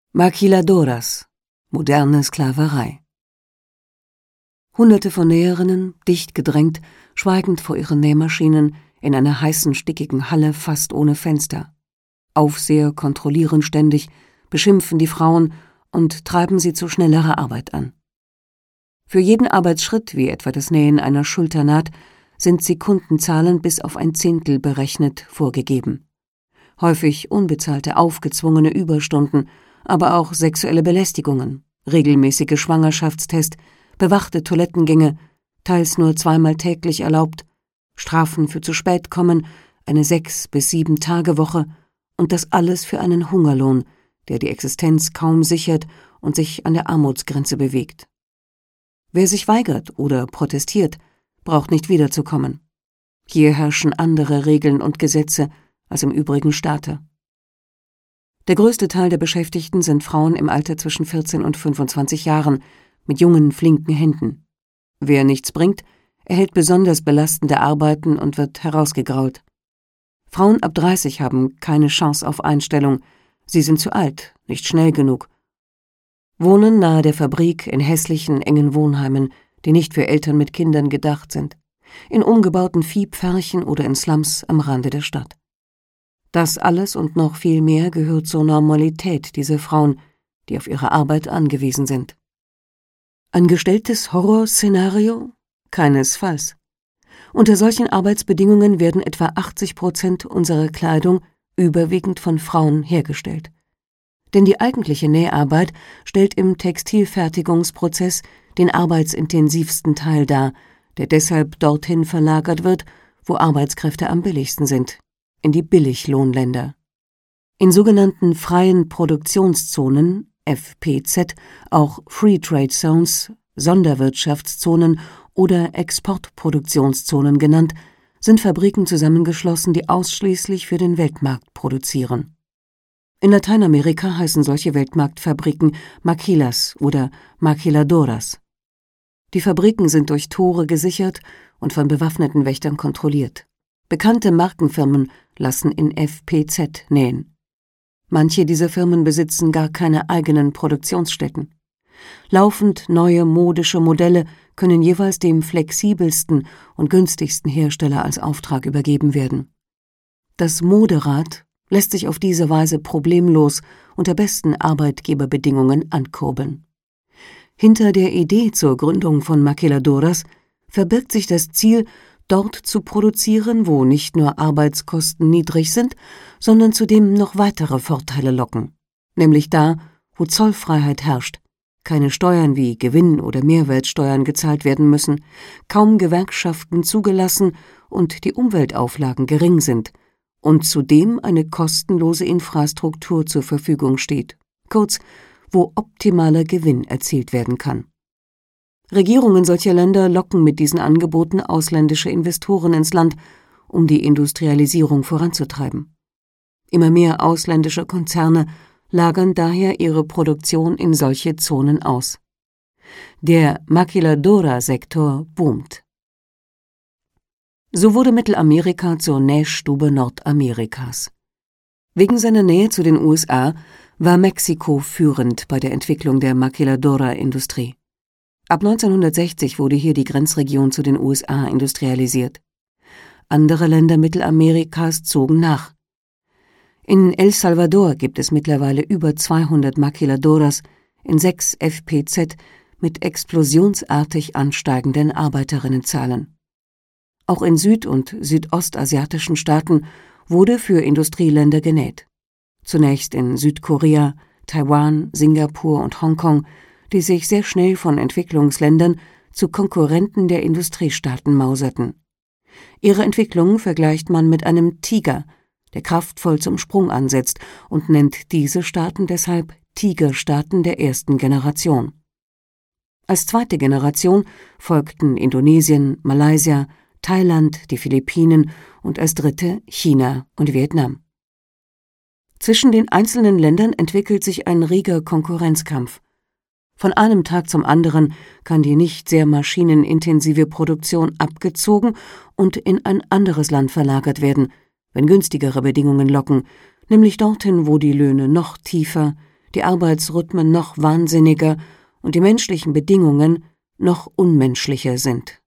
Maquiladoras, moderne Sklaverei. Hunderte von Näherinnen, dicht gedrängt, schweigend vor ihren Nähmaschinen, in einer heißen, stickigen Halle fast ohne Fenster. Aufseher kontrollieren ständig, beschimpfen die Frauen und treiben sie zu schnellerer Arbeit an. Für jeden Arbeitsschritt, wie etwa das Nähen einer Schulternaht, sind Sekundenzahlen bis auf ein Zehntel berechnet vorgegeben. Häufig unbezahlte, aufgezwungene Überstunden, aber auch sexuelle Belästigungen, regelmäßige Schwangerschaftstests, bewachte Toilettengänge, teils nur 2-mal täglich erlaubt, Strafen für zu spät kommen, eine 6- bis 7-Tage-Woche und das alles für einen Hungerlohn, der die Existenz kaum sichert und sich an der Armutsgrenze bewegt. Wer sich weigert oder protestiert, braucht nicht wiederzukommen. Hier herrschen andere Regeln und Gesetze als im übrigen Staate. Der größte Teil der Beschäftigten sind Frauen im Alter zwischen 14 und 25 Jahren, mit jungen, flinken Händen. Wer nichts bringt, erhält besonders belastende Arbeiten und wird herausgegrault. Frauen ab 30 haben keine Chance auf Einstellung, sie sind zu alt, nicht schnell genug. Wohnen nahe der Fabrik in hässlichen, engen Wohnheimen, die nicht für Eltern mit Kindern gedacht sind, in umgebauten Viehpferchen oder in Slums am Rande der Stadt. Das alles und noch viel mehr gehört zur Normalität dieser Frauen, die auf ihre Arbeit angewiesen sind. Ein gestelltes Horrorszenario? Keinesfalls. Unter solchen Arbeitsbedingungen werden etwa 80% unserer Kleidung überwiegend von Frauen hergestellt. Denn die eigentliche Näharbeit stellt im Textilfertigungsprozess den arbeitsintensivsten Teil dar, der deshalb dorthin verlagert wird, wo Arbeitskräfte am billigsten sind, in die Billiglohnländer. In sogenannten freien Produktionszonen, FPZ, auch Free Trade Zones, Sonderwirtschaftszonen oder Exportproduktionszonen genannt, sind Fabriken zusammengeschlossen, die ausschließlich für den Weltmarkt produzieren. In Lateinamerika heißen solche Weltmarktfabriken Maquilas oder Maquiladoras. Die Fabriken sind durch Tore gesichert und von bewaffneten Wächtern kontrolliert. Bekannte Markenfirmen lassen in FPZ nähen. Manche dieser Firmen besitzen gar keine eigenen Produktionsstätten. Laufend neue modische Modelle können jeweils dem flexibelsten und günstigsten Hersteller als Auftrag übergeben werden. Das Moderad lässt sich auf diese Weise problemlos unter besten Arbeitgeberbedingungen ankurbeln. Hinter der Idee zur Gründung von Maquiladoras verbirgt sich das Ziel, dort zu produzieren, wo nicht nur Arbeitskosten niedrig sind, sondern zudem noch weitere Vorteile locken, nämlich da, wo Zollfreiheit herrscht, keine Steuern wie Gewinn- oder Mehrwertsteuern gezahlt werden müssen, kaum Gewerkschaften zugelassen und die Umweltauflagen gering sind und zudem eine kostenlose Infrastruktur zur Verfügung steht, kurz, wo optimaler Gewinn erzielt werden kann. Regierungen solcher Länder locken mit diesen Angeboten ausländische Investoren ins Land, um die Industrialisierung voranzutreiben. Immer mehr ausländische Konzerne lagern daher ihre Produktion in solche Zonen aus. Der Maquiladora-Sektor boomt. So wurde Mittelamerika zur Nähstube Nordamerikas. Wegen seiner Nähe zu den USA war Mexiko führend bei der Entwicklung der Maquiladora-Industrie. Ab 1960 wurde hier die Grenzregion zu den USA industrialisiert. Andere Länder Mittelamerikas zogen nach. In El Salvador gibt es mittlerweile über 200 Maquiladoras in 6 FPZ mit explosionsartig ansteigenden Arbeiterinnenzahlen. Auch in süd- und südostasiatischen Staaten wurde für Industrieländer genäht. Zunächst in Südkorea, Taiwan, Singapur und Hongkong, die sich sehr schnell von Entwicklungsländern zu Konkurrenten der Industriestaaten mauserten. Ihre Entwicklung vergleicht man mit einem Tiger, der kraftvoll zum Sprung ansetzt und nennt diese Staaten deshalb Tigerstaaten der ersten Generation. Als zweite Generation folgten Indonesien, Malaysia, Thailand, die Philippinen und als dritte China und Vietnam. Zwischen den einzelnen Ländern entwickelt sich ein reger Konkurrenzkampf. Von einem Tag zum anderen kann die nicht sehr maschinenintensive Produktion abgezogen und in ein anderes Land verlagert werden, wenn günstigere Bedingungen locken, nämlich dorthin, wo die Löhne noch tiefer, die Arbeitsrhythmen noch wahnsinniger und die menschlichen Bedingungen noch unmenschlicher sind.